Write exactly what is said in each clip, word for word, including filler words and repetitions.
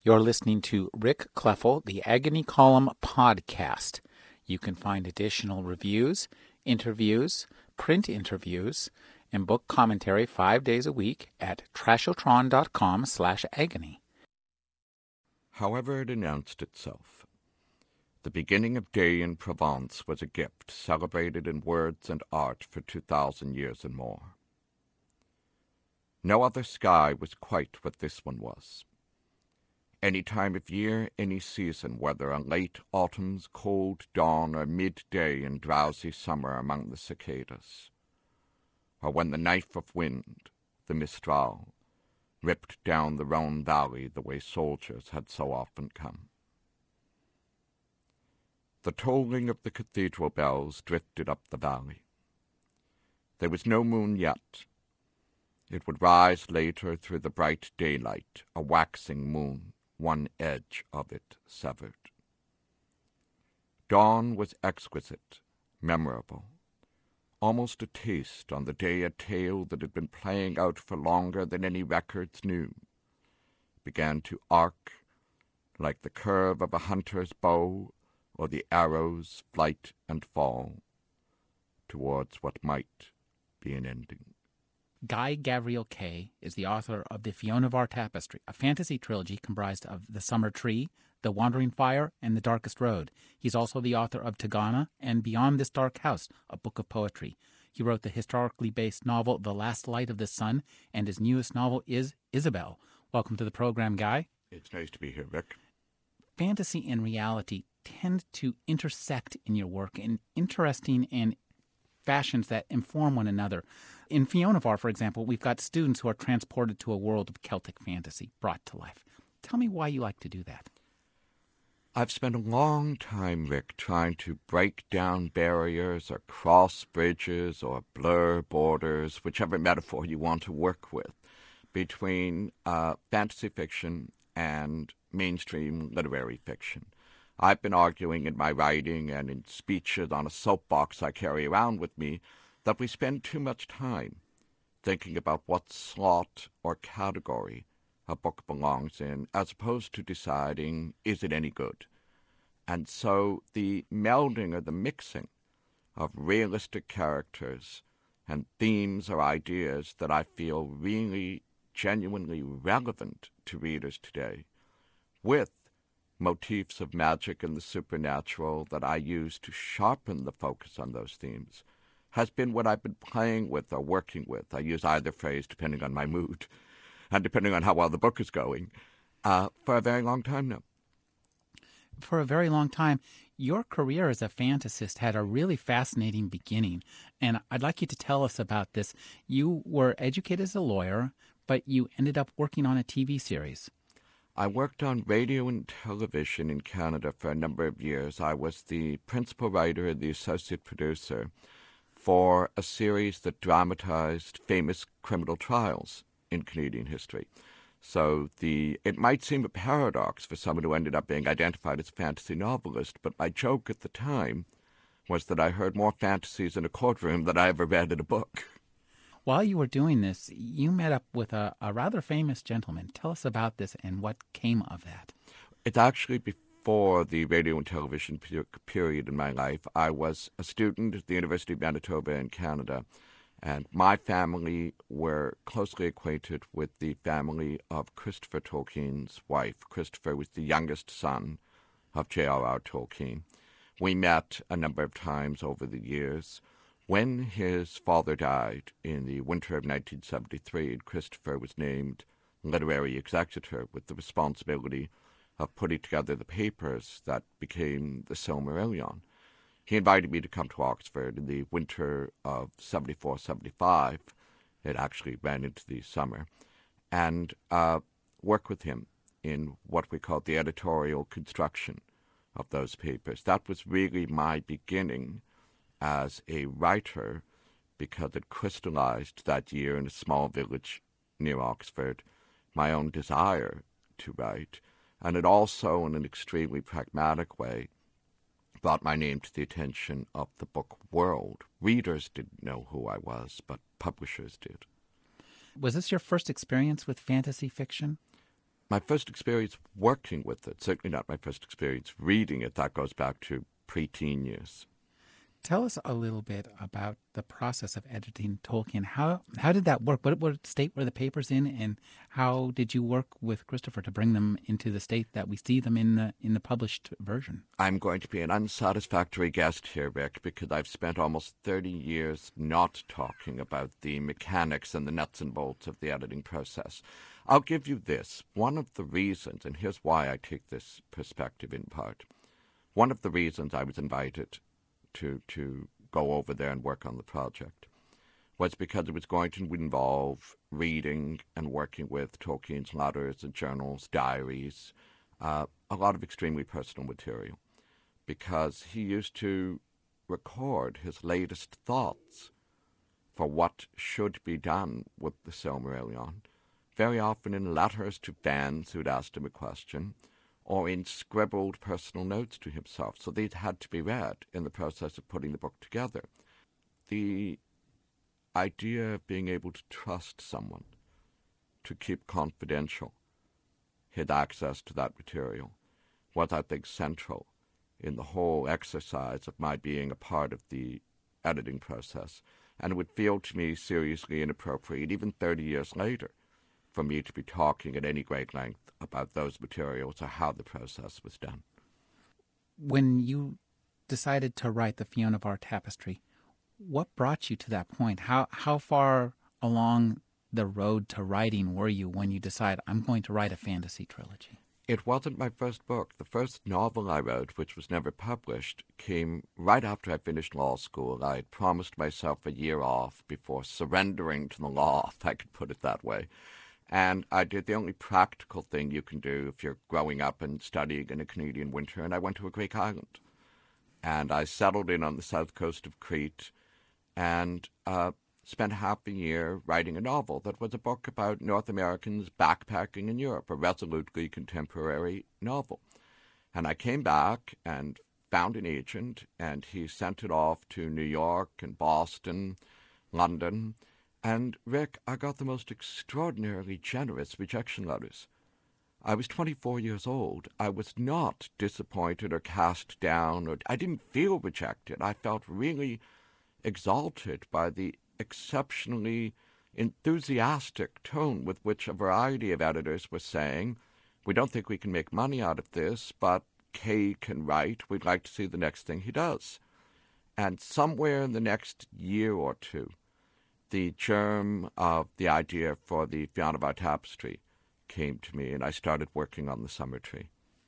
You're listening to Rick Kleffel, the Agony Column podcast. You can find additional reviews, interviews, print interviews, and book commentary five days a week at trashotron.com slash agony. However it announced itself, the beginning of day in Provence was a gift celebrated in words and art for two thousand years and more. No other sky was quite what this one was. Any time of year, any season, whether a late autumn's cold dawn or midday in drowsy summer among the cicadas, or when the knife of wind, the Mistral, ripped down the Rhone Valley the way soldiers had so often come. The tolling of the cathedral bells drifted up the valley. There was no moon yet. It would rise later through the bright daylight, a waxing moon, one edge of it severed. Dawn was exquisite, memorable, almost a taste on the day a tale that had been playing out for longer than any records knew began to arc like the curve of a hunter's bow or the arrow's flight and fall towards what might be an ending. Guy Gavriel Kay is the author of the Fionavar Tapestry, a fantasy trilogy comprised of The Summer Tree, The Wandering Fire, and The Darkest Road. He's also the author of Tagana and Beyond This Dark House, a book of poetry. He wrote the historically based novel The Last Light of the Sun, and his newest novel is Isabel. Welcome to the program, Guy. It's nice to be here, Rick. Fantasy and reality tend to intersect in your work in interesting and fashions that inform one another. In Fionavar, for example, we've got students who are transported to a world of Celtic fantasy brought to life. Tell me why you like to do that. I've spent a long time, Rick, trying to break down barriers or cross bridges or blur borders, whichever metaphor you want to work with, between uh, fantasy fiction and mainstream literary fiction. I've been arguing in my writing and in speeches on a soapbox I carry around with me that we spend too much time thinking about what slot or category a book belongs in, as opposed to deciding, is it any good? And so the melding or the mixing of realistic characters and themes or ideas that I feel really genuinely relevant to readers today with motifs of magic and the supernatural that I use to sharpen the focus on those themes has been what I've been playing with or working with. I use either phrase depending on my mood and depending on how well the book is going uh, for a very long time now. For a very long time, your career as a fantasist had a really fascinating beginning, and I'd like you to tell us about this. You were educated as a lawyer, but you ended up working on a T V series. I worked on radio and television in Canada for a number of years. I was the principal writer and the associate producer for a series that dramatized famous criminal trials in Canadian history. So the it might seem a paradox for someone who ended up being identified as a fantasy novelist, but my joke at the time was that I heard more fantasies in a courtroom than I ever read in a book. While you were doing this, you met up with a, a rather famous gentleman. Tell us about this and what came of that. It's actually before the radio and television per- period in my life. I was a student at the University of Manitoba in Canada, and my family were closely acquainted with the family of Christopher Tolkien's wife. Christopher was the youngest son of J R R. Tolkien. We met a number of times over the years. When his father died in the winter of nineteen seventy-three, Christopher was named literary executor with the responsibility of putting together the papers that became the Silmarillion. He invited me to come to Oxford in the winter of seventy-four seventy-five. It actually ran into the summer, and uh, work with him in what we called the editorial construction of those papers. That was really my beginning as a writer, because it crystallized that year in a small village near Oxford my own desire to write, and it also, in an extremely pragmatic way, brought my name to the attention of the book world. Readers didn't know who I was, but publishers did. Was this your first experience with fantasy fiction? my first experience working with it, certainly not my first experience reading it. That goes back to preteen years. Tell us a little bit about the process of editing Tolkien. How how did that work? What, what state were the papers in, and how did you work with Christopher to bring them into the state that we see them in the in the published version? I'm going to be an unsatisfactory guest here, Rick, because I've spent almost thirty years not talking about the mechanics and the nuts and bolts of the editing process. I'll give you this. One of the reasons, and here's why I take this perspective in part, one of the reasons I was invited to to go over there and work on the project was because it was going to involve reading and working with Tolkien's letters and journals, diaries, uh, a lot of extremely personal material, because he used to record his latest thoughts for what should be done with the Silmarillion, very often in letters to fans who'd asked him a question, or in scribbled personal notes to himself. So these had to be read in the process of putting the book together. The idea of being able to trust someone to keep confidential his access to that material was, I think, central in the whole exercise of my being a part of the editing process. And it would feel to me seriously inappropriate, even thirty years later, for me to be talking at any great length about those materials or how the process was done. When you decided to write the Fiona of Our Tapestry, what brought you to that point? How how far along the road to writing were you when you decided, I'm going to write a fantasy trilogy? It wasn't my first book. The first novel I wrote, which was never published, came right after I finished law school. I had promised myself a year off before surrendering to the law, if I could put it that way. And I did the only practical thing you can do if you're growing up and studying in a Canadian winter, and I went to a Greek island. And I settled in on the south coast of Crete and uh, spent half a year writing a novel that was a book about North Americans backpacking in Europe, a resolutely contemporary novel. And I came back and found an agent, and he sent it off to New York and Boston, London. And, Rick, I got the most extraordinarily generous rejection letters. I was twenty-four years old. I was not disappointed or cast down, or I didn't feel rejected. I felt really exalted by the exceptionally enthusiastic tone with which a variety of editors were saying, we don't think we can make money out of this, but Kay can write. We'd like to see the next thing he does. And somewhere in the next year or two, the germ of the idea for the Fiona of Our Tapestry came to me, and I started working on the Summer Tree.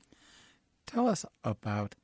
Tell us about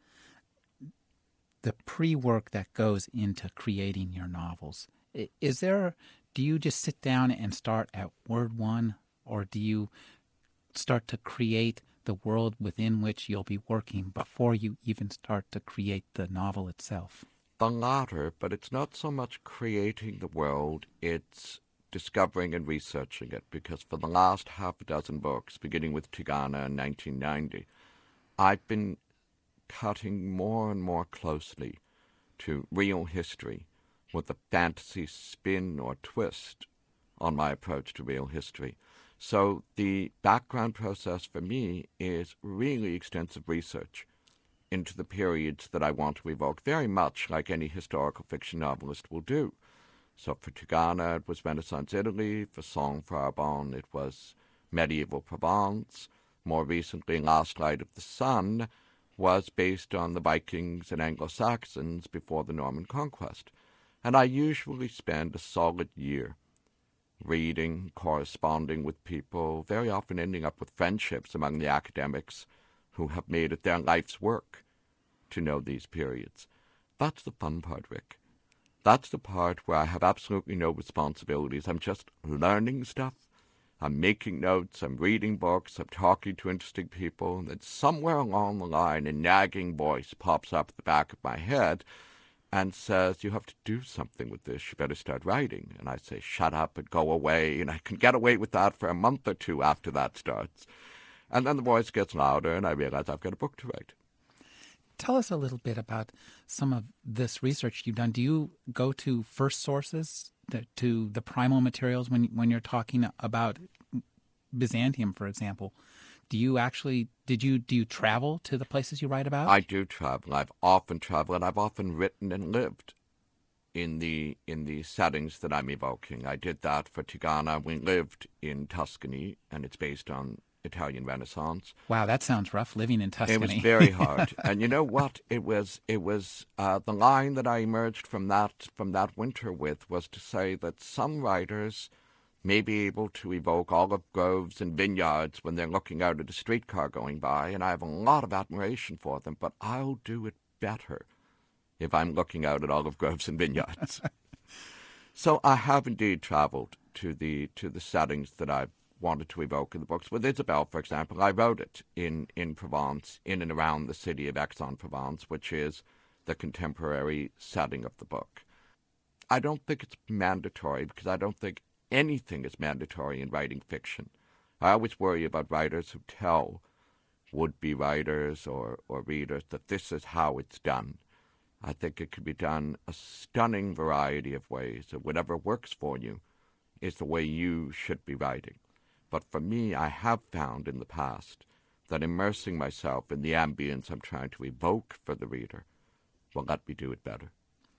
the pre-work that goes into creating your novels. Is there, do you just sit down and start at word one, or do you start to create the world within which you'll be working before you even start to create the novel itself? The latter, but it's not so much creating the world, it's discovering and researching it, because for the last half a dozen books, beginning with Tigana in nineteen ninety, I've been cutting more and more closely to real history with a fantasy spin or twist on my approach to real history. So the background process for me is really extensive research into the periods that I want to evoke, very much like any historical fiction novelist will do. So for Tigana, it was Renaissance Italy. For Song for Arbonne, it was medieval Provence. More recently, Last Light of the Sun was based on the Vikings and Anglo-Saxons before the Norman Conquest. And I usually spend a solid year reading, corresponding with people, very often ending up with friendships among the academics who have made it their life's work to know these periods. That's the fun part, Rick. That's the part where I have absolutely no responsibilities. I'm just learning stuff. I'm making notes. I'm reading books. I'm talking to interesting people. And then somewhere along the line, a nagging voice pops up at the back of my head and says, you have to do something with this. You better start writing. And I say, shut up and go away. And I can get away with that for a month or two after that starts. And then the voice gets louder, and I realize I've got a book to write. Tell us a little bit about some of this research you've done. Do you go to first sources, the, to the primal materials when when you're talking about Byzantium, for example? Do you actually did you do you travel to the places you write about? I do travel. I've often traveled, and I've often written and lived in the in the settings that I'm evoking. I did that for Tigana. We lived in Tuscany, and it's based on Italian Renaissance. Wow, that sounds rough living in It was Tuscany. very hard, and you know what? It was it was uh, the line that I emerged from that from that winter with was to say that some writers may be able to evoke olive groves and vineyards when they're looking out at a streetcar going by, and I have a lot of admiration for them, but I'll do it better if I'm looking out at olive groves and vineyards. So I have indeed traveled to the to the settings that I've wanted to evoke in the books. With Isabelle, for example, I wrote it in, in Provence, in and around the city of Aix-en-Provence, which is the contemporary setting of the book. I don't think it's mandatory, because I don't think anything is mandatory in writing fiction. I always worry about writers who tell would-be writers or, or readers that this is how it's done. I think it could be done a stunning variety of ways, and whatever works for you is the way you should be writing. But for me, I have found in the past that immersing myself in the ambience I'm trying to evoke for the reader will let me do it better.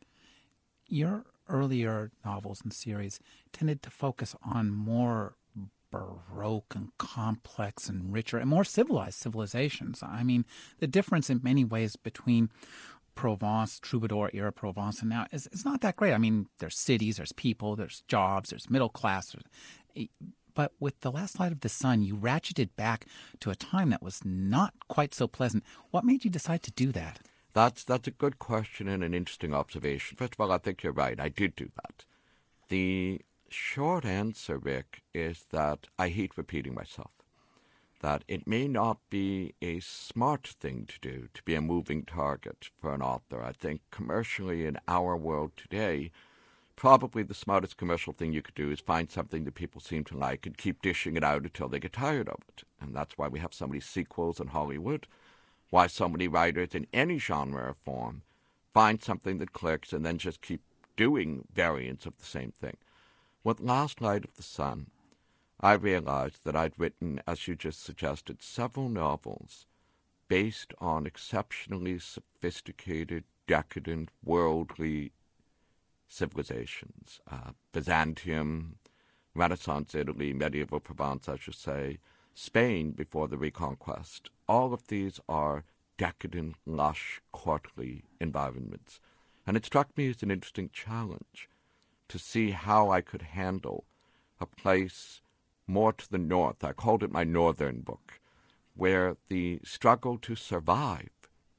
Your earlier novels and series tended to focus on more baroque and complex and richer and more civilized civilizations. I mean, the difference in many ways between Provence, troubadour era Provence, and now is it's not that great. I mean, there's cities, there's people, there's jobs, there's middle class. But with The Last Light of the Sun, you ratcheted back to a time that was not quite so pleasant. What made you decide to do that? That's that's a good question and an interesting observation. First of all, I think you're right. I did do that. The short answer, Rick, is that I hate repeating myself. That it may not be a smart thing to do to be a moving target for an author. I think commercially in our world today, probably the smartest commercial thing you could do is find something that people seem to like and keep dishing it out until they get tired of it. And that's why we have so many sequels in Hollywood, why so many writers in any genre or form find something that clicks and then just keep doing variants of the same thing. With Last Light of the Sun, I realized that I'd written, as you just suggested, several novels based on exceptionally sophisticated, decadent, worldly civilizations. Uh, Byzantium, Renaissance Italy, medieval Provence, I should say, Spain before the Reconquest. All of these are decadent, lush, courtly environments. And it struck me as an interesting challenge to see how I could handle a place more to the north. I called it my northern book, where the struggle to survive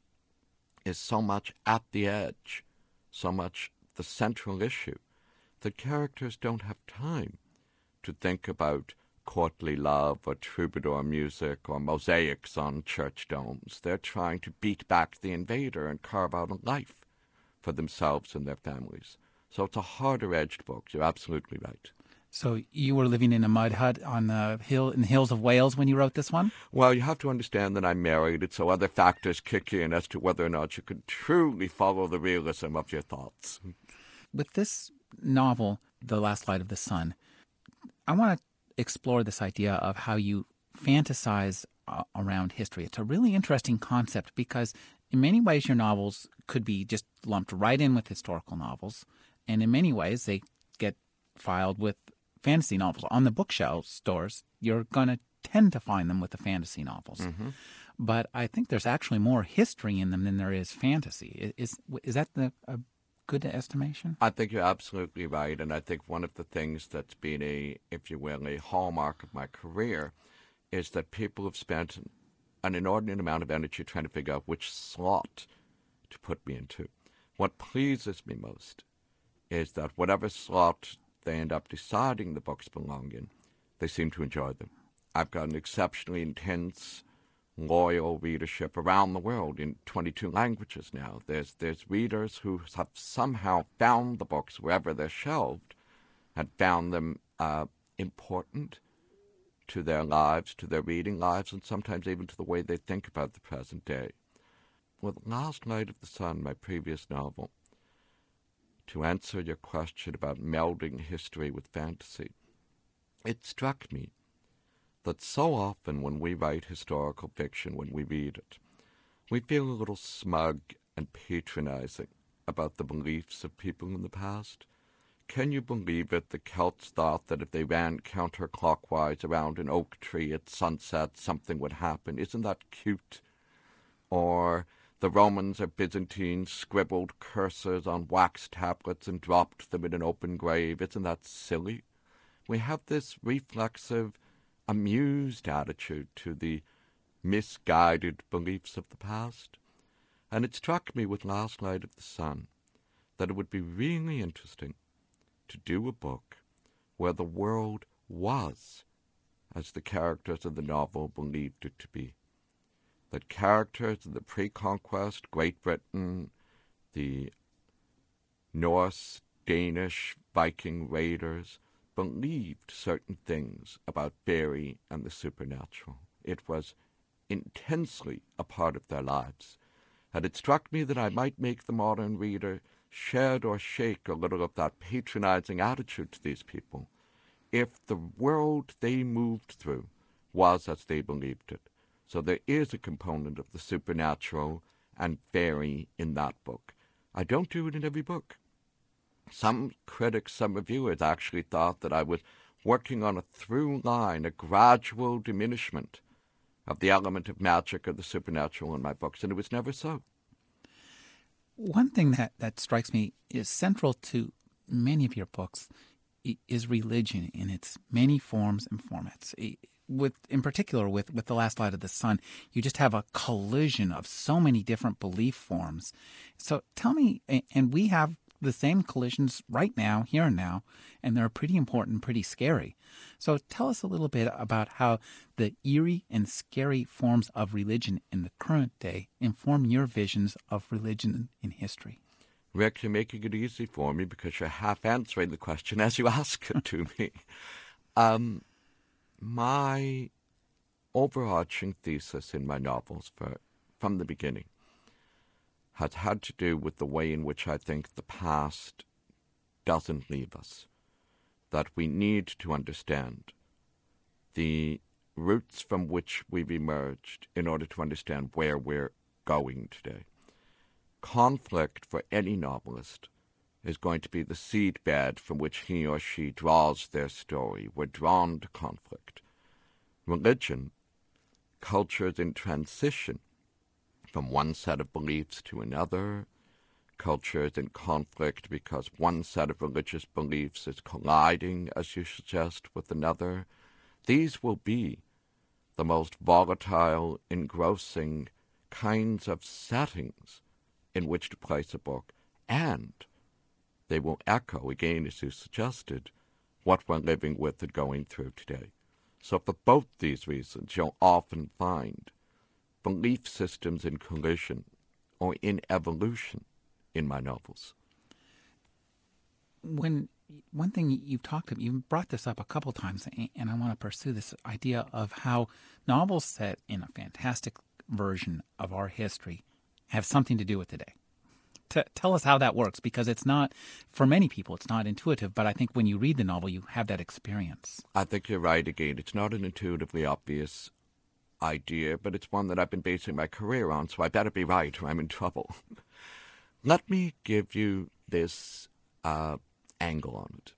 is so much at the edge, so much the central issue, that characters don't have time to think about courtly love or troubadour music or mosaics on church domes. They're trying to beat back the invader and carve out a life for themselves and their families. So it's a harder-edged book. You're absolutely right. So you were living in a mud hut on the hill in the hills of Wales when you wrote this one? Well, you have to understand that I'm married, and so other factors kick in as to whether or not you can truly follow the realism of your thoughts. With this novel, The Last Light of the Sun, I want to explore this idea of how you fantasize uh, around history. It's a really interesting concept because in many ways your novels could be just lumped right in with historical novels, and in many ways they get filed with fantasy novels. On the bookshelf stores, you're going to tend to find them with the fantasy novels. Mm-hmm. But I think there's actually more history in them than there is fantasy. Is is that the a good estimation? I think you're absolutely right, and I think one of the things that's been a, if you will, a hallmark of my career is that people have spent an inordinate amount of energy trying to figure out which slot to put me into. What pleases me most is that whatever slot they end up deciding the books belong in, they seem to enjoy them. I've got an exceptionally intense, loyal readership around the world in twenty-two languages now. There's there's readers who have somehow found the books wherever they're shelved and found them uh, important to their lives, to their reading lives, and sometimes even to the way they think about the present day. With Last Light of the Sun, my previous novel, to answer your question about melding history with fantasy, it struck me that so often when we write historical fiction, when we read it, we feel a little smug and patronizing about the beliefs of people in the past. Can you believe it? The Celts thought that if they ran counterclockwise around an oak tree at sunset, something would happen. Isn't that cute? Or the Romans or Byzantines scribbled curses on wax tablets and dropped them in an open grave. Isn't that silly? We have this reflexive, amused attitude to the misguided beliefs of the past. And it struck me with Last Light of the Sun that it would be really interesting to do a book where the world was as the characters of the novel believed it to be. That characters of the pre-conquest Great Britain, the Norse, Danish, Viking raiders, believed certain things about fairy and the supernatural. It was intensely a part of their lives. And it struck me that I might make the modern reader shed or shake a little of that patronizing attitude to these people if the world they moved through was as they believed it. So there is a component of the supernatural and fairy in that book. I don't do it in every book. Some critics, some reviewers actually thought that I was working on a through line, a gradual diminishment of the element of magic or the supernatural in my books, and it was never so. One thing that, that strikes me is central to many of your books is religion in its many forms and formats. With, in particular, with, with The Last Light of the Sun, you just have a collision of so many different belief forms. So tell me, and we have the same collisions right now, here and now, and they're pretty important, pretty scary. So tell us a little bit about how the eerie and scary forms of religion in the current day inform your visions of religion in history. Rick, you're making it easy for me because you're half answering the question as you ask it to me. Um, my overarching thesis in my novels for, from the beginning has had to do with the way in which I think the past doesn't leave us. That we need to understand the roots from which we've emerged in order to understand where we're going today. Conflict for any novelist is going to be the seedbed from which he or she draws their story. We're drawn to conflict. Religion, cultures in transition from one set of beliefs to another, cultures in conflict because one set of religious beliefs is colliding, as you suggest, with another. These will be the most volatile, engrossing kinds of settings in which to place a book, and they will echo, again, as you suggested, what we're living with and going through today. So for both these reasons, you'll often find belief systems in collision or in evolution in my novels. When one thing you've talked about, you've brought this up a couple times, and I want to pursue this idea of how novels set in a fantastic version of our history have something to do with today. T- tell us how that works, because it's not, for many people, it's not intuitive, but I think when you read the novel, you have that experience. I think you're right again. It's not an intuitively obvious idea, but it's one that I've been basing my career on, so I better be right or I'm in trouble. Let me give you this uh, angle on it.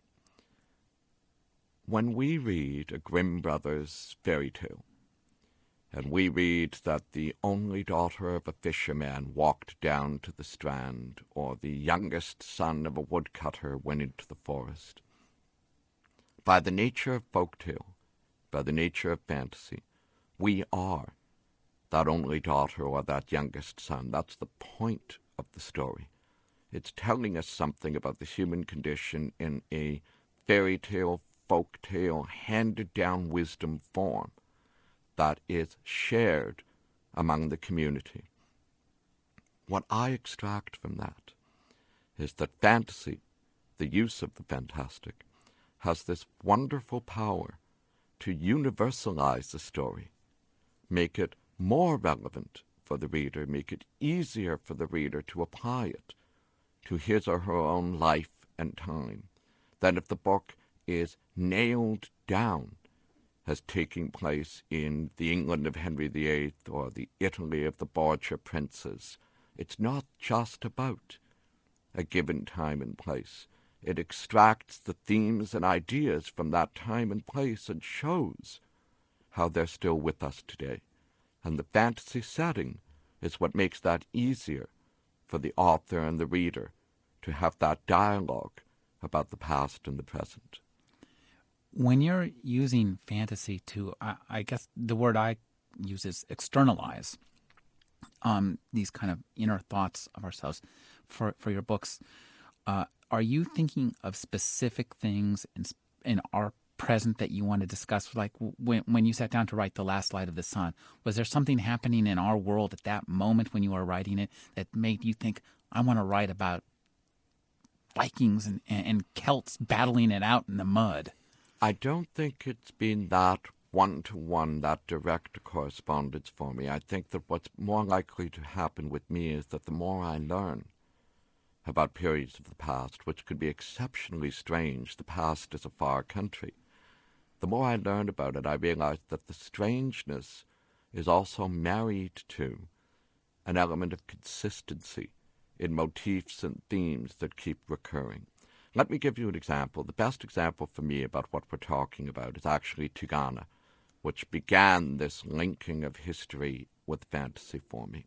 When we read a Grimm Brothers fairy tale, and we read that the only daughter of a fisherman walked down to the strand, or the youngest son of a woodcutter went into the forest, by the nature of folktale, by the nature of fantasy, we are that only daughter or that youngest son. That's the point of the story. It's telling us something about the human condition in a fairy tale, folk tale, handed down wisdom form that is shared among the community. What I extract from that is that fantasy, the use of the fantastic, has this wonderful power to universalize the story, make it more relevant for the reader, make it easier for the reader to apply it to his or her own life and time, than if the book is nailed down as taking place in the England of Henry the Eighth or the Italy of the Borgia princes. It's not just about a given time and place. It extracts the themes and ideas from that time and place and shows how they're still with us today. And the fantasy setting is what makes that easier for the author and the reader to have that dialogue about the past and the present. When you're using fantasy to, I, I guess the word I use is externalize um, these kind of inner thoughts of ourselves for, for your books, uh, are you thinking of specific things in, in our present that you want to discuss? Like when, when you sat down to write The Last Light of the Sun, was there something happening in our world at that moment when you were writing it that made you think, I want to write about Vikings and, and Celts battling it out in the mud? I don't think it's been that one-to-one, that direct correspondence for me. I think that what's more likely to happen with me is that the more I learn about periods of the past, which could be exceptionally strange, the past is a far country, the more I learn about it, I realize that the strangeness is also married to an element of consistency in motifs and themes that keep recurring. Let me give you an example. The best example for me about what we're talking about is actually Tigana, which began this linking of history with fantasy for me.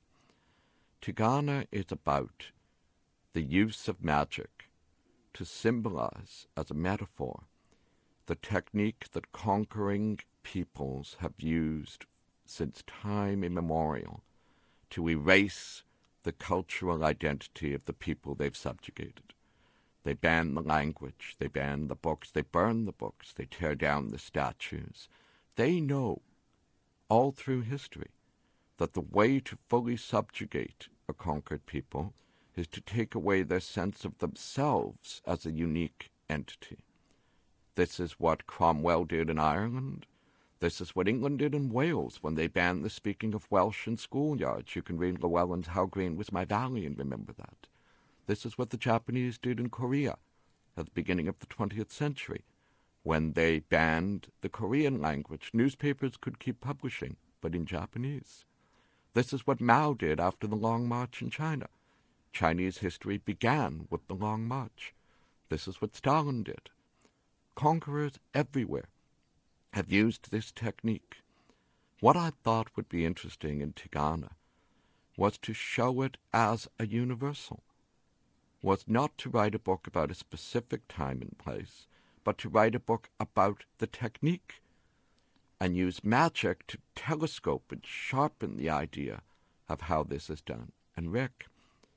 Tigana is about the use of magic to symbolize, as a metaphor, the technique that conquering peoples have used since time immemorial to erase the cultural identity of the people they've subjugated. They ban the language, they ban the books, they burn the books, they tear down the statues. They know, all through history, that the way to fully subjugate a conquered people is to take away their sense of themselves as a unique entity. This is what Cromwell did in Ireland. This is what England did in Wales when they banned the speaking of Welsh in schoolyards. You can read Llewellyn's How Green Was My Valley and remember that. This is what the Japanese did in Korea at the beginning of the twentieth century. When they banned the Korean language, newspapers could keep publishing, but in Japanese. This is what Mao did after the Long March in China. Chinese history began with the Long March. This is what Stalin did. Conquerors everywhere have used this technique. What I thought would be interesting in Tigana was to show it as a universal, was not to write a book about a specific time and place, but to write a book about the technique and use magic to telescope and sharpen the idea of how this is done. And Rick,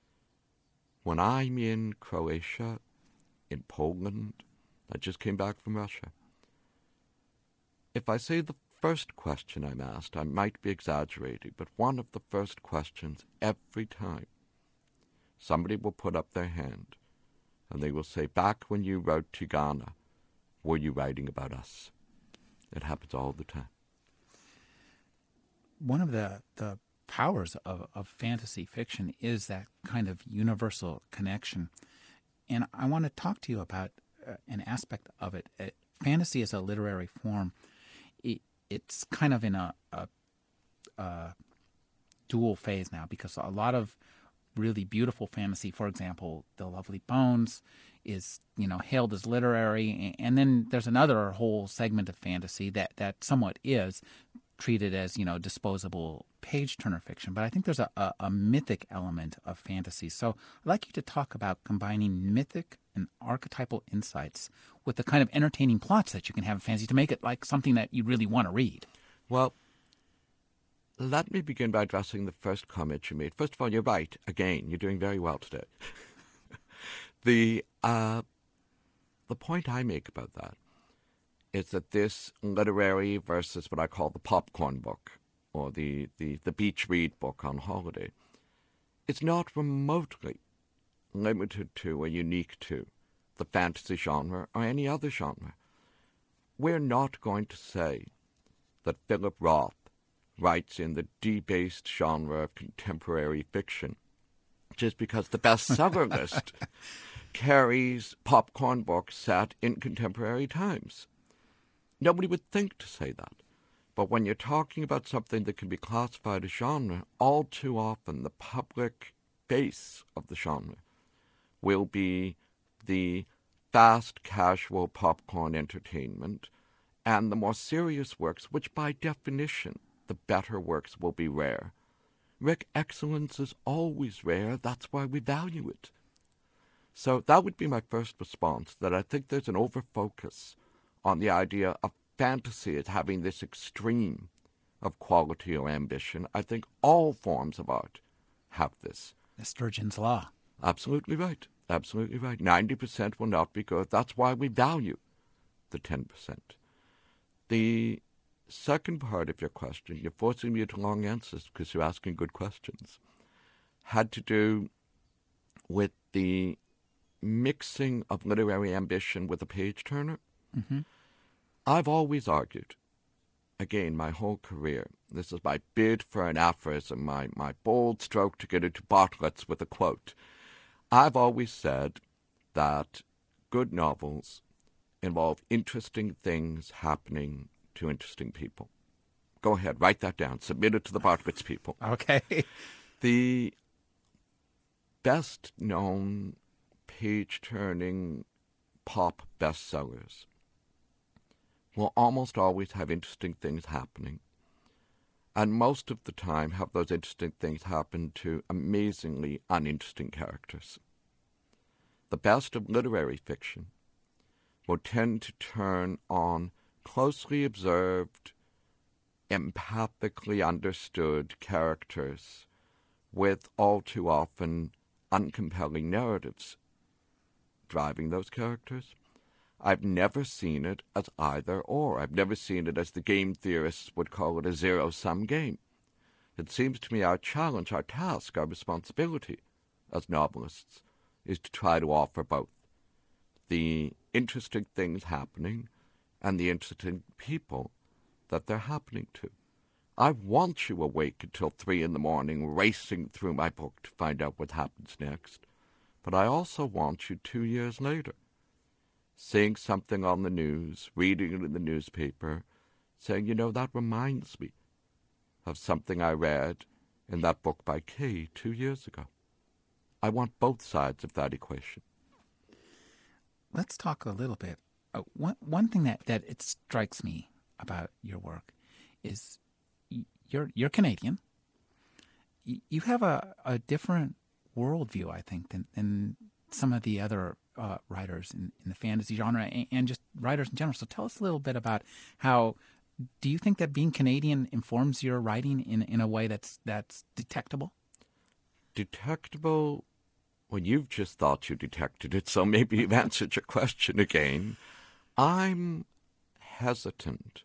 when I'm in Croatia, in Poland, I just came back from Russia, if I say the first question I'm asked, I might be exaggerating, but one of the first questions every time, somebody will put up their hand and they will say, back when you wrote Tigana, were you writing about us? It happens all the time. One of the, the powers of, of fantasy fiction is that kind of universal connection. And I want to talk to you about uh, an aspect of it. Uh, fantasy as a literary form, it, it's kind of in a, a, a dual phase now, because a lot of really beautiful fantasy, for example, The Lovely Bones, is, you know, hailed as literary, and then there's another whole segment of fantasy that, that somewhat is treated as, you know, disposable page-turner fiction. But I think there's a, a, a mythic element of fantasy. So I'd like you to talk about combining mythic and archetypal insights with the kind of entertaining plots that you can have in fantasy to make it like something that you really want to read. Well, let me begin by addressing the first comment you made. First of all, you're right. Again, you're doing very well today. the uh, the point I make about that is that this literary versus what I call the popcorn book, or the, the, the beach read book on holiday, it's not remotely limited to or unique to the fantasy genre or any other genre. We're not going to say that Philip Roth writes in the debased genre of contemporary fiction just because the bestseller list carries popcorn books set in contemporary times. Nobody would think to say that. But when you're talking about something that can be classified as genre, all too often the public base of the genre will be the fast, casual popcorn entertainment, and the more serious works, which by definition, the better works will be rare. Rick, excellence is always rare. That's why we value it. So that would be my first response, that I think there's an overfocus on the idea of fantasy as having this extreme of quality or ambition. I think all forms of art have this. The Sturgeon's Law. Absolutely right. Absolutely right. ninety percent will not be good. That's why we value the ten percent. The second part of your question, you're forcing me to long answers because you're asking good questions, had to do with the mixing of literary ambition with a page-turner. Mm-hmm. I've always argued, again, my whole career, this is my bid for an aphorism, my, my bold stroke to get into Bartlett's with a quote. I've always said that good novels involve interesting things happening to interesting people. Go ahead, write that down. Submit it to the Bartlett's people. Okay. The best-known page-turning pop bestsellers will almost always have interesting things happening, and most of the time have those interesting things happen to amazingly uninteresting characters. The best of literary fiction will tend to turn on closely observed, empathically understood characters with all too often uncompelling narratives driving those characters. I've never seen it as either or. I've never seen it as the game theorists would call it a zero-sum game. It seems to me our challenge, our task, our responsibility as novelists is to try to offer both the interesting things happening and the interesting people that they're happening to. I want you awake until three in the morning racing through my book to find out what happens next. But I also want you two years later seeing something on the news, reading it in the newspaper, saying, you know, that reminds me of something I read in that book by Kay two years ago. I want both sides of that equation. Let's talk a little bit. Uh, one one thing that, that it strikes me about your work is y- you're you're Canadian. Y- You have a, a different worldview, I think, than, than some of the other uh, writers in, in the fantasy genre and, and just writers in general. So tell us a little bit about how, do you think that being Canadian informs your writing in, in a way that's that's detectable? Detectable? Well, you've just thought you detected it, so maybe you've answered your question again. I'm hesitant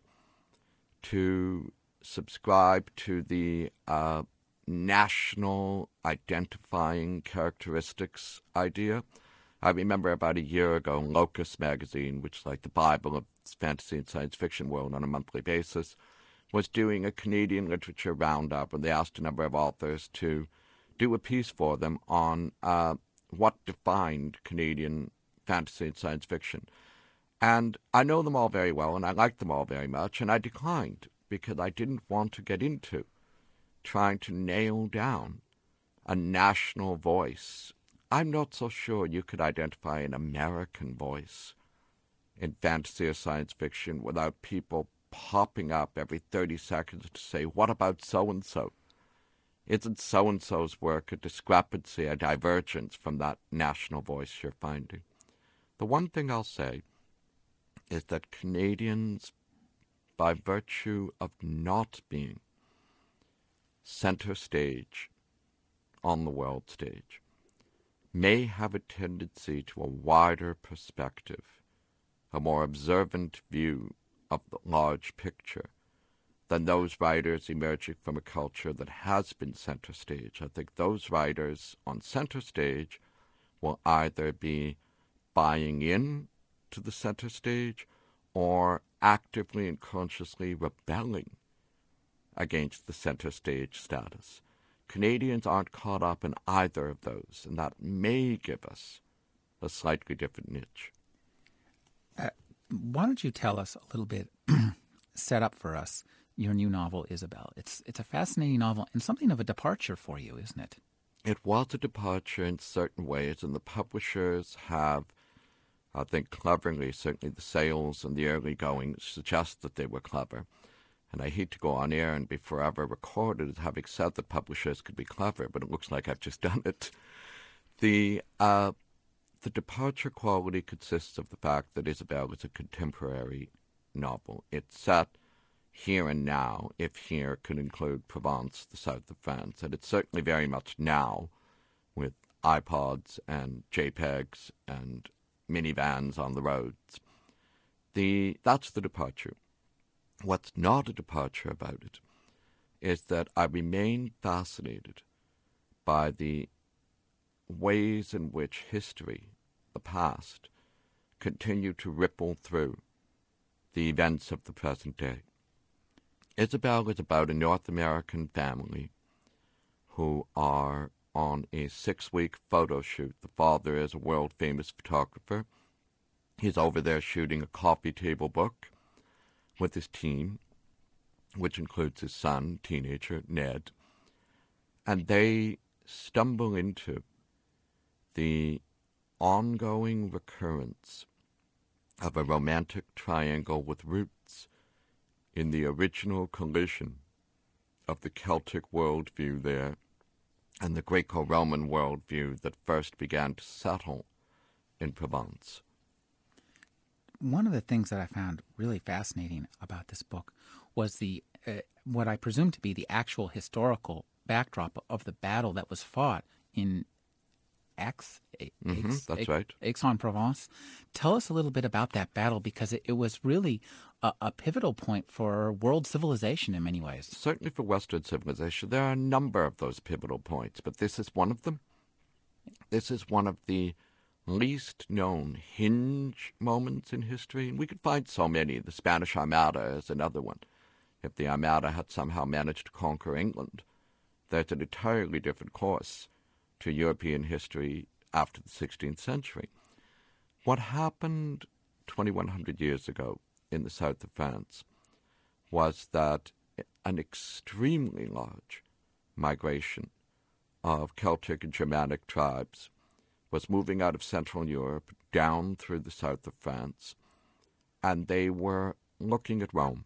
to subscribe to the uh, national identifying characteristics idea. I remember about a year ago, Locus magazine, which is like the Bible of fantasy and science fiction world on a monthly basis, was doing a Canadian literature roundup, and they asked a number of authors to do a piece for them on uh, what defined Canadian fantasy and science fiction. And I know them all very well, and I like them all very much, and I declined because I didn't want to get into trying to nail down a national voice. I'm not so sure you could identify an American voice in fantasy or science fiction without people popping up every thirty seconds to say, what about so-and-so? Isn't so-and-so's work a discrepancy, a divergence from that national voice you're finding? The one thing I'll say is that Canadians, by virtue of not being center stage on the world stage, may have a tendency to a wider perspective, a more observant view of the large picture than those writers emerging from a culture that has been center stage. I think those writers on center stage will either be buying in to the center stage or actively and consciously rebelling against the center stage status. Canadians aren't caught up in either of those, and that may give us a slightly different niche. Uh, Why don't you tell us a little bit, set up for us, your new novel, Isabel? It's it's a fascinating novel and something of a departure for you, isn't it? It was a departure in certain ways, and the publishers have, I think, cleverly, certainly the sales and the early going suggest that they were clever. And I hate to go on air and be forever recorded as having said that publishers could be clever, but it looks like I've just done it. The uh, the departure quality consists of the fact that Isabel is a contemporary novel. It's set here and now, if here could include Provence, the south of France. And it's certainly very much now, with iPods and JPEGs and minivans on the roads. The That's the departure. What's not a departure about it is that I remain fascinated by the ways in which history, the past, continue to ripple through the events of the present day. Isabel is about a North American family who are on a six-week photo shoot. The father is a world-famous photographer. He's over there shooting a coffee table book with his team, which includes his son, teenager, Ned. And they stumble into the ongoing recurrence of a romantic triangle with roots in the original collision of the Celtic worldview there and the Greco-Roman worldview that first began to settle in Provence. One of the things that I found really fascinating about this book was the uh, what I presume to be the actual historical backdrop of the battle that was fought in Aix, Mm-hmm, Aix, that's Aix, right. Aix-en-Provence. Tell us a little bit about that battle, because it, it was really a, a pivotal point for world civilization in many ways. Certainly for Western civilization, there are a number of those pivotal points, but this is one of them. This is one of the least known hinge moments in history, and we could find so many. The Spanish Armada is another one. If the Armada had somehow managed to conquer England, there's an entirely different course to European history after the sixteenth century. What happened twenty-one hundred years ago in the south of France was that an extremely large migration of Celtic and Germanic tribes was moving out of Central Europe down through the south of France, and they were looking at Rome.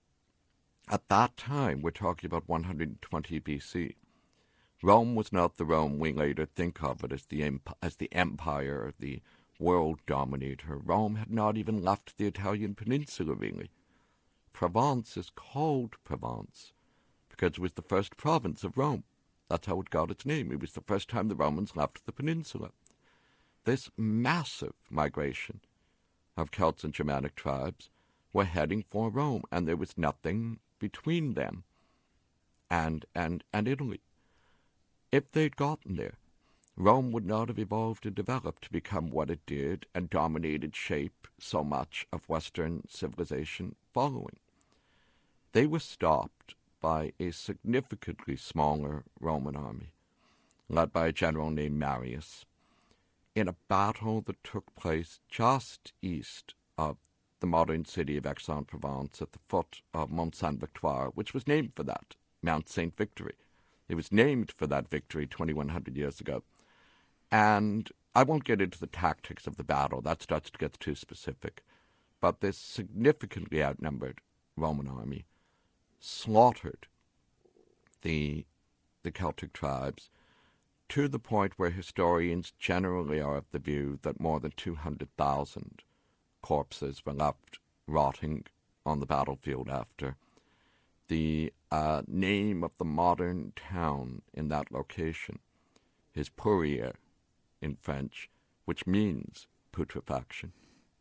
At that time, we're talking about one hundred twenty B C. Rome was not the Rome we later think of it as the emp- as the empire, the world dominator. Rome had not even left the Italian peninsula, really. Provence is called Provence because it was the first province of Rome. That's how it got its name. It was the first time the Romans left the peninsula. This massive migration of Celts and Germanic tribes were heading for Rome, and there was nothing between them and, and, and Italy. If they'd gotten there, Rome would not have evolved and developed to become what it did and dominated shape so much of Western civilization following. They were stopped by a significantly smaller Roman army, led by a general named Marius, in a battle that took place just east of the modern city of Aix-en-Provence at the foot of Mont Sainte-Victoire, which was named for that, Mount Saint Victory. It was named for that victory twenty-one hundred years ago. And I won't get into the tactics of the battle. That starts to get too specific. But this significantly outnumbered Roman army slaughtered the, the Celtic tribes to the point where historians generally are of the view that more than two hundred thousand corpses were left rotting on the battlefield after. The uh, name of the modern town in that location is Pourrières in French, which means putrefaction.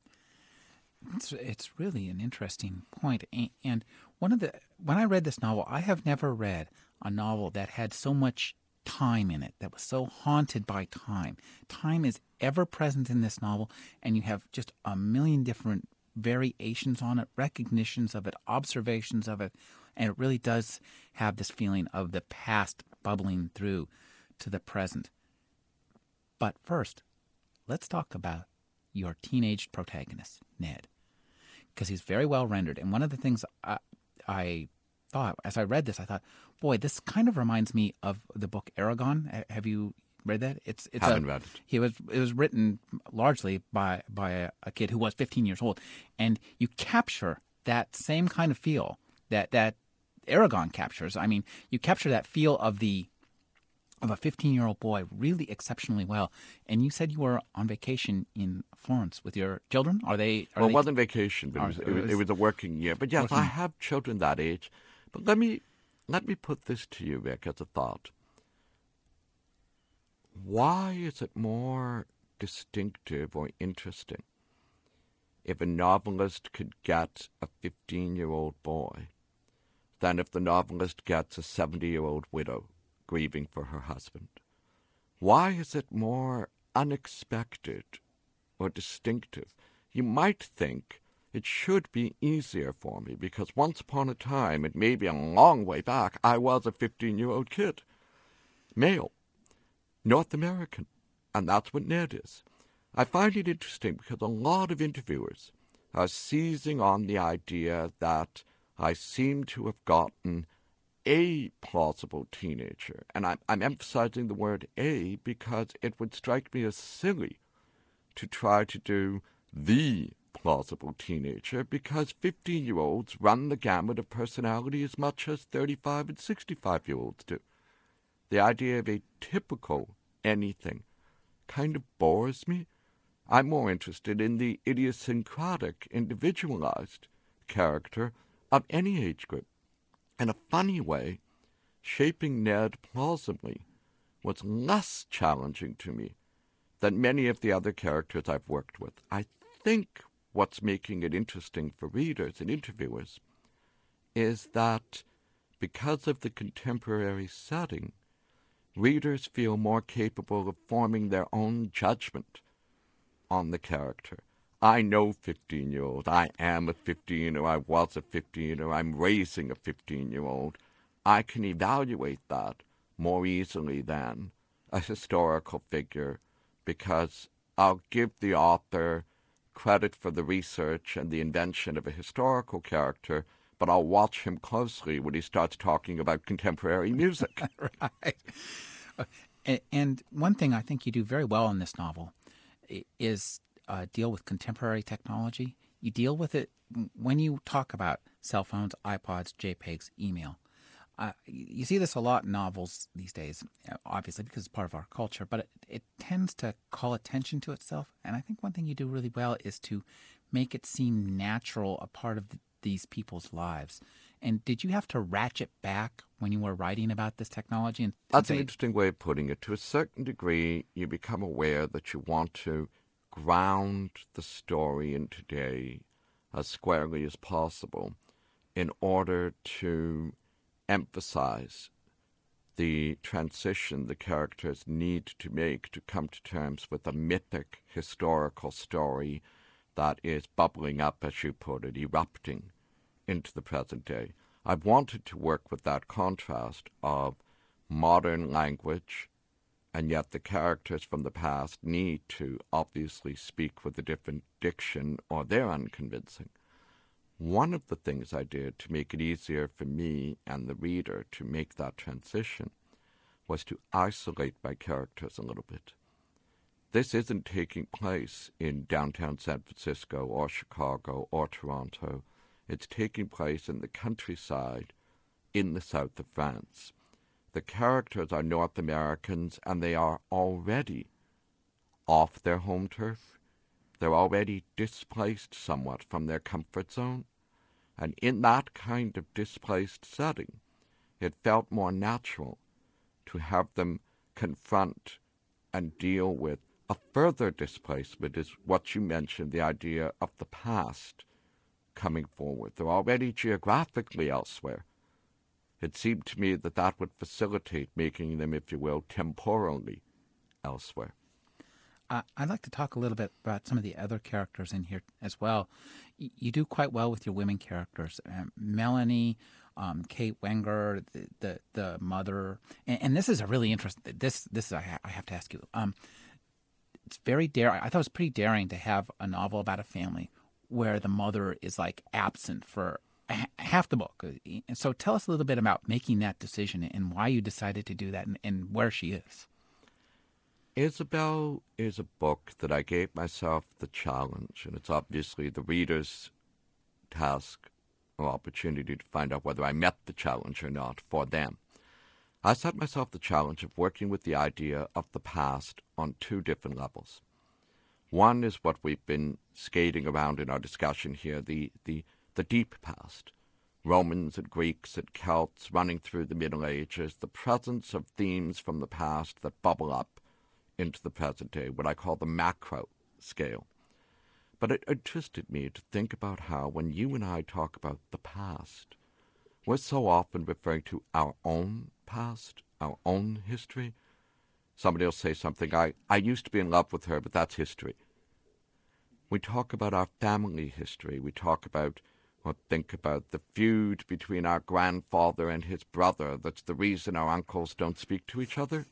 It's, it's really an interesting point. And one of the when I read this novel, I have never read a novel that had so much time in it, that was so haunted by time. Time is ever present in this novel, and you have just a million different variations on it, recognitions of it, observations of it, and it really does have this feeling of the past bubbling through to the present. But first, let's talk about your teenage protagonist, Ned. because he's very well rendered. And one of the things I, I thought as I read this, I thought, boy, this kind of reminds me of the book Aragon. Ha- Have you read that? It's it's a Haven't read it. he was it was written largely by by a, a kid who was fifteen years old, and you capture that same kind of feel that that Aragon captures. I mean, you capture that feel of the of a fifteen-year-old boy really exceptionally well. And you said you were on vacation in Florence with your children. Are they? Are Well, it they wasn't vacation, but it are, was, it it was it was was a working year. But yes, I working? have children that age. But let me let me put this to you, Rick, as a thought. Why is it more distinctive or interesting if a novelist could get a fifteen-year-old boy than if the novelist gets a seventy-year-old widow grieving for her husband? Why is it more unexpected or distinctive? You might think it should be easier for me because once upon a time, it may be a long way back, I was a fifteen-year-old kid, male, North American, and that's what Ned is. I find it interesting because a lot of interviewers are seizing on the idea that I seem to have gotten a plausible teenager. And I'm, I'm emphasizing the word a because it would strike me as silly to try to do the plausible teenager because fifteen-year-olds run the gamut of personality as much as thirty-five and sixty-five-year-olds do. The idea of a typical anything kind of bores me. I'm more interested in the idiosyncratic, individualized character of any age group. In a funny way, shaping Ned plausibly was less challenging to me than many of the other characters I've worked with. I think what's making it interesting for readers and interviewers is that because of the contemporary setting, readers feel more capable of forming their own judgment on the character. I know fifteen-year-old. I am a fifteen, or I was a fifteen, or I'm raising a fifteen-year-old. I can evaluate that more easily than a historical figure because I'll give the author credit for the research and the invention of a historical character, but I'll watch him closely when he starts talking about contemporary music. Right. And, and one thing I think you do very well in this novel is uh, deal with contemporary technology. You deal with it when you talk about cell phones, iPods, JPEGs, email. Uh, you see this a lot in novels these days, obviously because it's part of our culture, but it, it tends to call attention to itself. And I think one thing you do really well is to make it seem natural, a part of th- these people's lives. And did you have to ratchet back when you were writing about this technology and, and That's an say, interesting way of putting it. To a certain degree, you become aware that you want to ground the story in today as squarely as possible in order to emphasize the transition the characters need to make to come to terms with a mythic historical story that is bubbling up, as you put it, erupting into the present day. I've wanted to work with that contrast of modern language, and yet the characters from the past need to obviously speak with a different diction or they're unconvincing. One of the things I did to make it easier for me and the reader to make that transition was to isolate my characters a little bit. This isn't taking place in downtown San Francisco or Chicago or Toronto. It's taking place in the countryside in the south of France. The characters are North Americans, and they are already off their home turf. They're already displaced somewhat from their comfort zone. And in that kind of displaced setting, it felt more natural to have them confront and deal with a further displacement, is what you mentioned, the idea of the past coming forward. They're already geographically elsewhere. It seemed to me that that would facilitate making them, if you will, temporally elsewhere. Uh, I'd like to talk a little bit about some of the other characters in here as well. Y- you do quite well with your women characters. Um, Melanie, um, Kate Wenger, the the, the mother, and, and this is a really interesting. This this I, ha- I have to ask you. Um, it's very daring. I thought it was pretty daring to have a novel about a family where the mother is like absent for h- half the book. And so tell us a little bit about making that decision and why you decided to do that and, and where she is. Isabel is a book that I gave myself the challenge, and it's obviously the reader's task or opportunity to find out whether I met the challenge or not for them. I set myself the challenge of working with the idea of the past on two different levels. One is what we've been skating around in our discussion here, the, the, the deep past. Romans and Greeks and Celts running through the Middle Ages, the presence of themes from the past that bubble up into the present day, what I call the macro scale. But it interested me to think about how when you and I talk about the past, we're so often referring to our own past, our own history. Somebody will say something, I, I used to be in love with her, but that's history. We talk about our family history. We talk about or think about the feud between our grandfather and his brother. That's the reason our uncles don't speak to each other.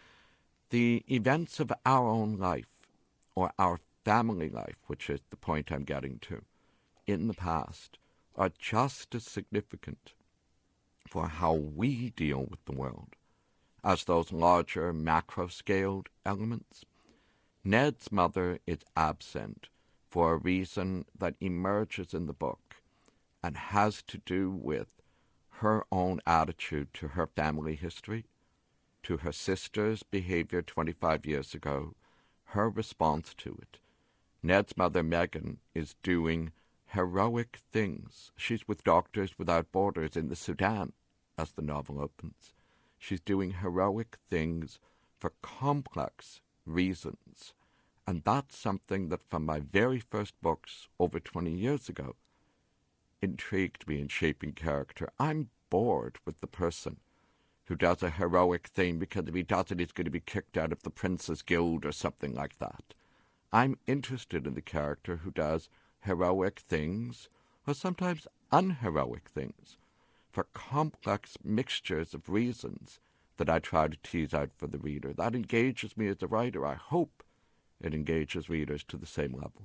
The events of our own life, or our family life, which is the point I'm getting to, in the past, are just as significant for how we deal with the world as those larger macro-scaled elements. Ned's mother is absent for a reason that emerges in the book and has to do with her own attitude to her family history, to her sister's behavior twenty-five years ago, her response to it. Ned's mother, Megan, is doing heroic things. She's with Doctors Without Borders in the Sudan, as the novel opens. She's doing heroic things for complex reasons. And that's something that from my very first books over twenty years ago intrigued me in shaping character. I'm bored with the person who does a heroic thing because if he does it, he's going to be kicked out of the Prince's Guild or something like that. I'm interested in the character who does heroic things, or sometimes unheroic things, for complex mixtures of reasons that I try to tease out for the reader. That engages me as a writer. I hope it engages readers to the same level.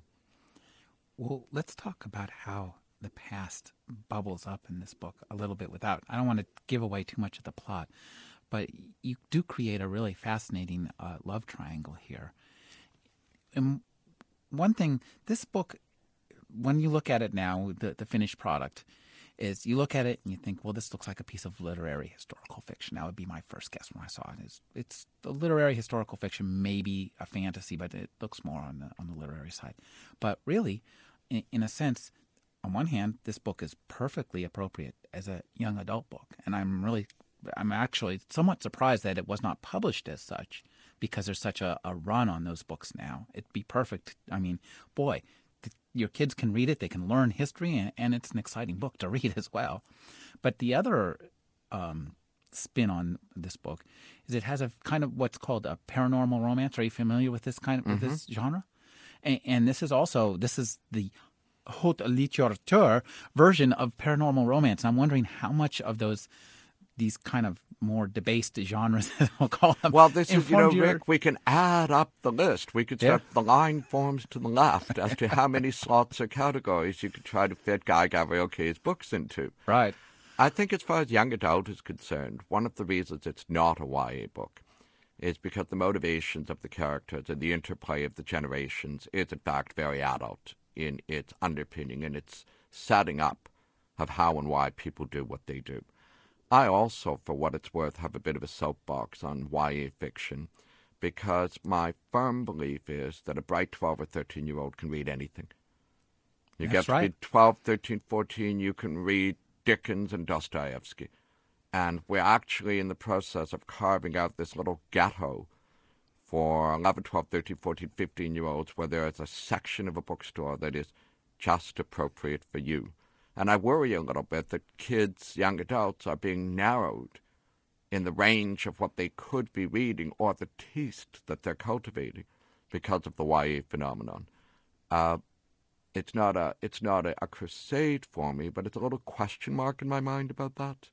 Well, let's talk about how the past bubbles up in this book a little bit without, I don't want to give away too much of the plot, but you do create a really fascinating uh, love triangle here. And one thing, this book, when you look at it now, the, the finished product, is you look at it and you think, well, this looks like a piece of literary historical fiction. That would be my first guess when I saw it. It's, it's a literary historical fiction, maybe a fantasy, but it looks more on the, on the literary side. But really, in, in a sense, on one hand, this book is perfectly appropriate as a young adult book. And I'm really, I'm actually somewhat surprised that it was not published as such, because there's such a, a run on those books now. It'd be perfect. I mean, boy, th- your kids can read it. They can learn history, and, and it's an exciting book to read as well. But the other um, spin on this book is it has a kind of what's called a paranormal romance. Are you familiar with this kind of with Mm-hmm. this genre? And, and this is also, this is the haute littérature version of paranormal romance. I'm wondering how much of those, these kind of more debased genres, we'll call them, Well, this is, you know, informed your... Rick, we can add up the list. We could Yeah. start, the line forms to the left as to how many slots or categories you could try to fit Guy Gavriel Kay's books into. Right. I think as far as young adult is concerned, one of the reasons it's not a Y A book is because the motivations of the characters and the interplay of the generations is, in fact, very adult in its underpinning and its setting up of how and why people do what they do. I also, for what it's worth, have a bit of a soapbox on Y A fiction because my firm belief is that a bright twelve or thirteen-year-old can read anything. You That's get to right. be twelve, thirteen, fourteen, you can read Dickens and Dostoevsky. And we're actually in the process of carving out this little ghetto for eleven, twelve, thirteen, fourteen, fifteen-year-olds where there is a section of a bookstore that is just appropriate for you. And I worry a little bit that kids, young adults, are being narrowed in the range of what they could be reading or the taste that they're cultivating because of the Y A phenomenon. Uh, it's not a it's not a, a crusade for me, but it's a little question mark in my mind about that.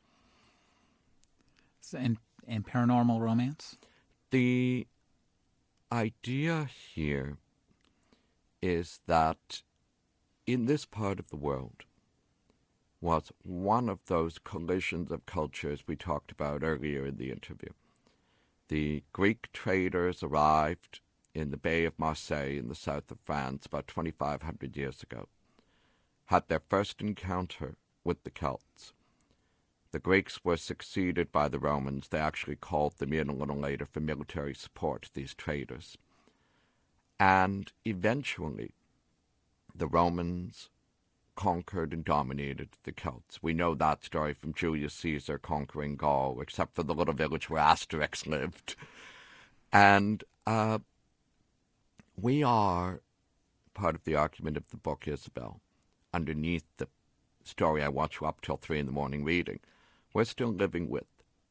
And, and paranormal romance? The idea here is that in this part of the world was one of those collisions of cultures we talked about earlier in the interview. The Greek traders arrived in the Bay of Marseille in the south of France about twenty-five hundred years ago, had their first encounter with the Celts. The Greeks were succeeded by the Romans. They actually called them in a little later for military support, these traders. And eventually, the Romans conquered and dominated the Celts. We know that story from Julius Caesar conquering Gaul, except for the little village where Asterix lived. And uh, we are, part of the argument of the book, Isabel, underneath the story I watch you up till three in the morning reading, we're still living with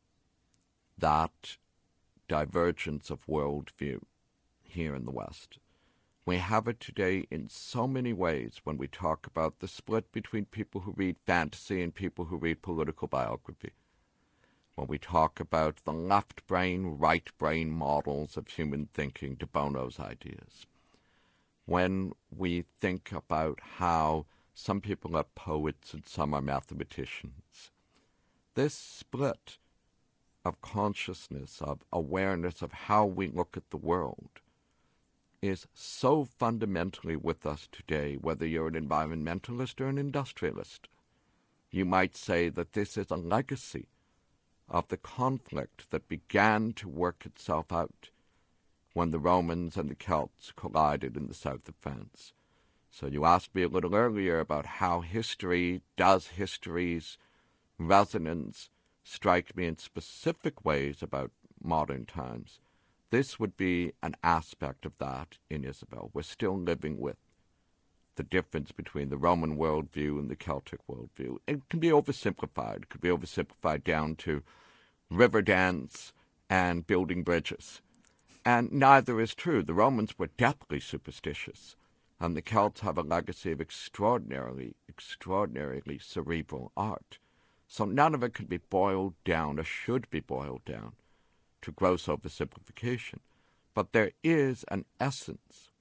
that divergence of worldview here in the West. We have it today in so many ways when we talk about the split between people who read fantasy and people who read political biography. When we talk about the left brain, right brain models of human thinking, de Bono's ideas. When we think about how some people are poets and some are mathematicians. This split of consciousness, of awareness of how we look at the world, is so fundamentally with us today, whether you're an environmentalist or an industrialist. You might say that this is a legacy of the conflict that began to work itself out when the Romans and the Celts collided in the south of France. So you asked me a little earlier about how history, does history's resonance strike me in specific ways about modern times. This would be an aspect of that in Isabel. We're still living with the difference between the Roman worldview and the Celtic worldview. It can be oversimplified. It could be oversimplified down to river dance and building bridges. And neither is true. The Romans were deathly superstitious, and the Celts have a legacy of extraordinarily, extraordinarily cerebral art. So none of it can be boiled down, or should be boiled down, to gross oversimplification. But there is an essence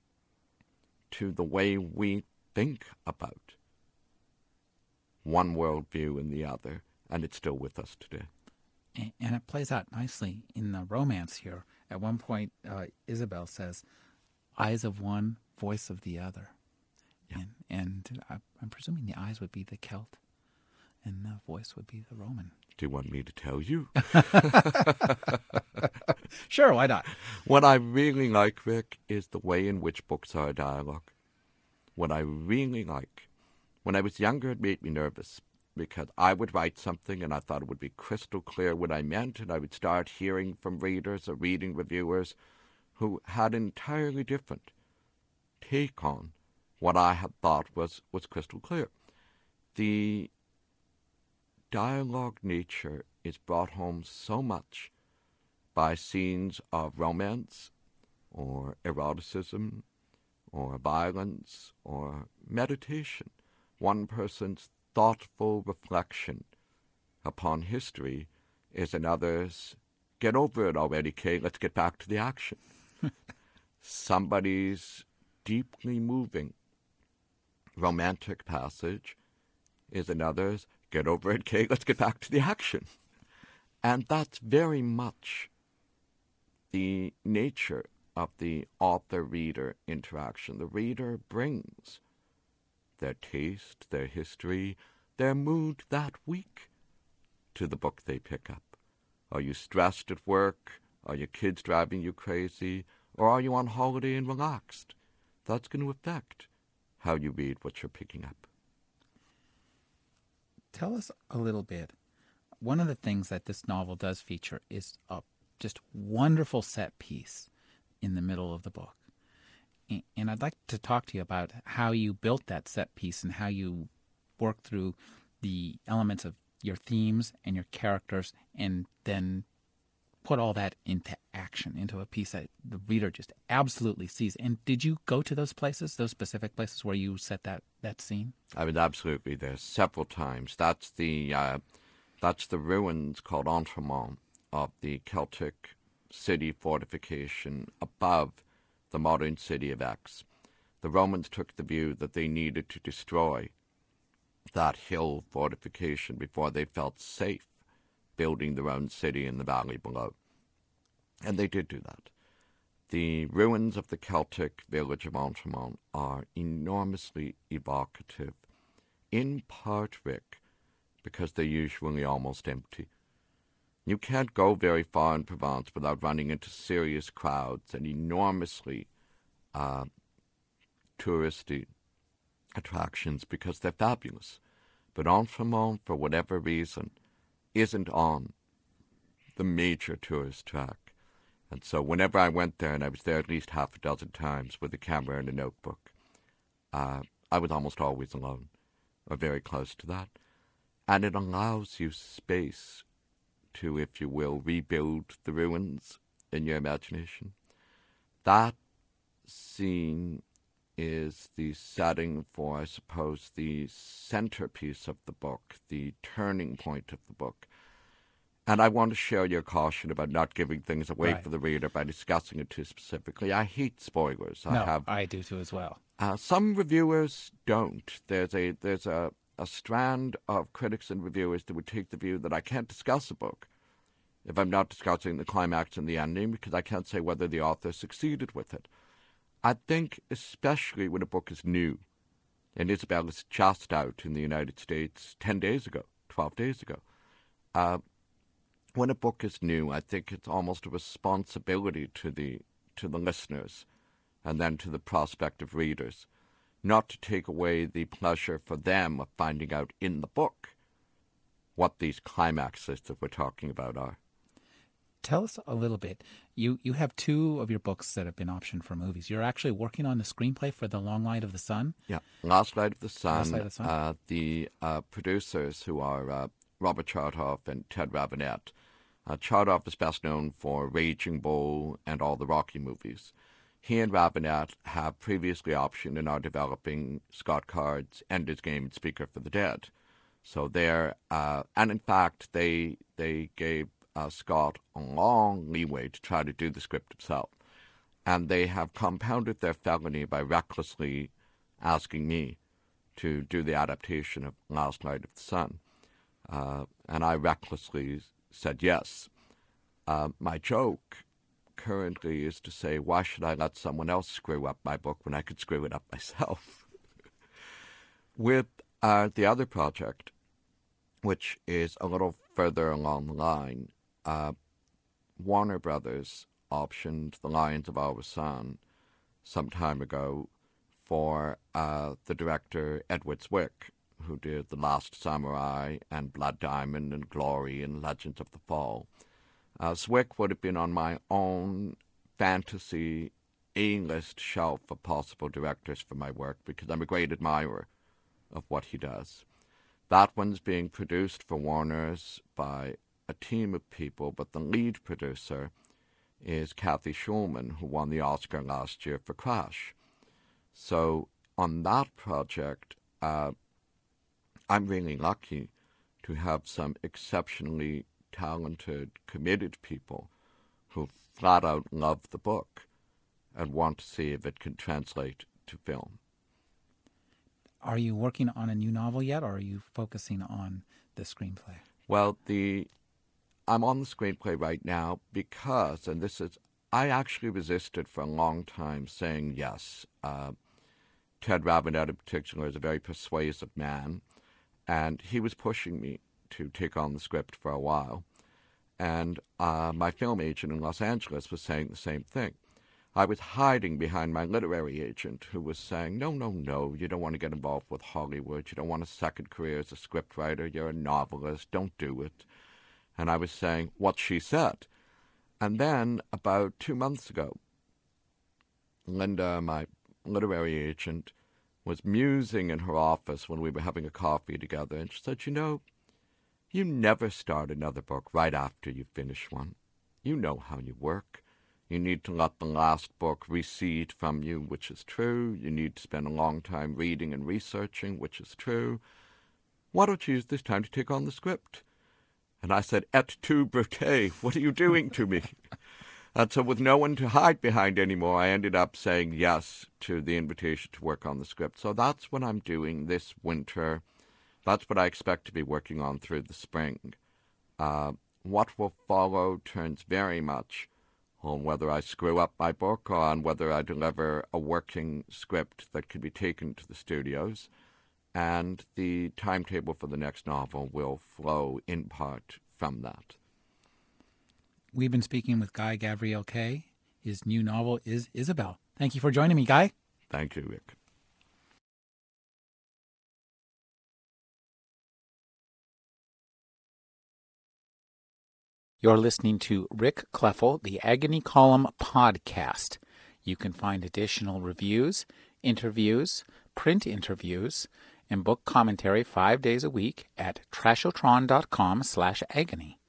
to the way we think about one worldview and the other, and it's still with us today. And, and it plays out nicely in the romance here. At one point, uh, Isabel says, eyes of one, voice of the other. Yeah. And, and I, I'm presuming the eyes would be the Celt, and the voice would be the Roman. Do you want me to tell you? Sure, why not? What I really like, Rick, is the way in which books are a dialogue. What I really like, when I was younger, it made me nervous because I would write something and I thought it would be crystal clear what I meant, and I would start hearing from readers or reading reviewers who had an entirely different take on what I had thought was, was crystal clear. The dialogue nature is brought home so much by scenes of romance or eroticism or violence or meditation. One person's thoughtful reflection upon history is another's, get over it already, Kay, let's get back to the action. Somebody's deeply moving romantic passage is another's, get over it, Kay, let's get back to the action. And that's very much the nature of the author-reader interaction. The reader brings their taste, their history, their mood that week to the book they pick up. Are you stressed at work? Are your kids driving you crazy? Or are you on holiday and relaxed? That's going to affect how you read what you're picking up. Tell us a little bit. One of the things that this novel does feature is a just wonderful set piece in the middle of the book. And I'd like to talk to you about how you built that set piece and how you worked through the elements of your themes and your characters and then put all that into action, into a piece that the reader just absolutely sees. And did you go to those places, those specific places where you set that, that scene? I mean, absolutely. There's several times. That's the uh, that's the ruins called Entremont of the Celtic city fortification above the modern city of Aix. the Romans took the view that they needed to destroy that hill fortification before they felt safe building their own city in the valley below. And they did do that. The ruins of the Celtic village of Entremont are enormously evocative, in part, Rick, because they're usually almost empty. You can't go very far in Provence without running into serious crowds and enormously uh, touristy attractions because they're fabulous. But Entremont, for whatever reason, isn't on the major tourist track. And so whenever I went there, and I was there at least half a dozen times with a camera and a notebook, uh, I was almost always alone, or very close to that. And it allows you space to, if you will, rebuild the ruins in your imagination. That scene is the setting for, I suppose, the centerpiece of the book, the turning point of the book. And I want to share your caution about not giving things away Right. for the reader by discussing it too specifically. I hate spoilers. I No, have I do too as well. uh, some reviewers don't. There's a there's a, a strand of critics and reviewers that would take the view that I can't discuss a book if I'm not discussing the climax and the ending because I can't say whether the author succeeded with it. I think especially when a book is new, and Isabel is just out in the United States ten days ago, twelve days ago, uh, when a book is new, I think it's almost a responsibility to the to the listeners and then to the prospective readers not to take away the pleasure for them of finding out in the book what these climaxes that we're talking about are. Tell us a little bit. You you have two of your books that have been optioned for movies. You're actually working on the screenplay for The Long Light of the Sun. Yeah, Last Light of the Last Light Sun, of the Sun. uh, the uh, producers who are uh, Robert Chartoff and Ted Ravenette. Uh, Chartoff is best known for Raging Bull and all the Rocky movies. He and Ravenette have previously optioned and are developing Scott Card's Ender's Game and Speaker for the Dead. So they're, uh, and in fact, they they gave uh, Scott a long leeway to try to do the script himself. And they have compounded their felony by recklessly asking me to do the adaptation of Last Light of the Sun. Uh, and I recklessly said yes. Uh, my joke currently is to say, why should I let someone else screw up my book when I could screw it up myself? With uh, the other project, which is a little further along the line, uh, Warner Brothers optioned The Lions of Alwasan some time ago for uh, the director Edward Zwick, who did The Last Samurai and Blood Diamond and Glory and Legends of the Fall. Uh, Zwick would have been on my own fantasy A-list shelf of possible directors for my work because I'm a great admirer of what he does. That one's being produced for Warner's by a team of people, but the lead producer is Kathy Schulman, who won the Oscar last year for Crash. So on that project, uh, I'm really lucky to have some exceptionally talented, committed people who flat out love the book and want to see if it can translate to film. Are you working on a new novel yet, or are you focusing on the screenplay? Well, the I'm on the screenplay right now because, and this is, I actually resisted for a long time saying yes. Uh, Ted Ravenette in particular is a very persuasive man, and he was pushing me to take on the script for a while. And uh, my film agent in Los Angeles was saying the same thing. I was hiding behind my literary agent who was saying, no, no, no, you don't want to get involved with Hollywood. You don't want a second career as a scriptwriter. You're a novelist. Don't do it. And I was saying what she said. And then about two months ago, Linda, my literary agent, was musing in her office when we were having a coffee together. And she said, you know, you never start another book right after you finish one. You know how you work. You need to let the last book recede from you, which is true. You need to spend a long time reading and researching, which is true. Why don't you use this time to take on the script? And I said, et tu, Brute, what are you doing to me? And so with no one to hide behind anymore, I ended up saying yes to the invitation to work on the script. So that's what I'm doing this winter. That's what I expect to be working on through the spring. Uh, what will follow turns very much on whether I screw up my book or on whether I deliver a working script that can be taken to the studios. And the timetable for the next novel will flow in part from that. We've been speaking with Guy Gavriel Kay. His new novel is Isabel. Thank you for joining me, Guy. Thank you, Rick. You're listening to Rick Kleffel, the Agony Column podcast. You can find additional reviews, interviews, print interviews, and book commentary five days a week at trashotron dot com slash agony.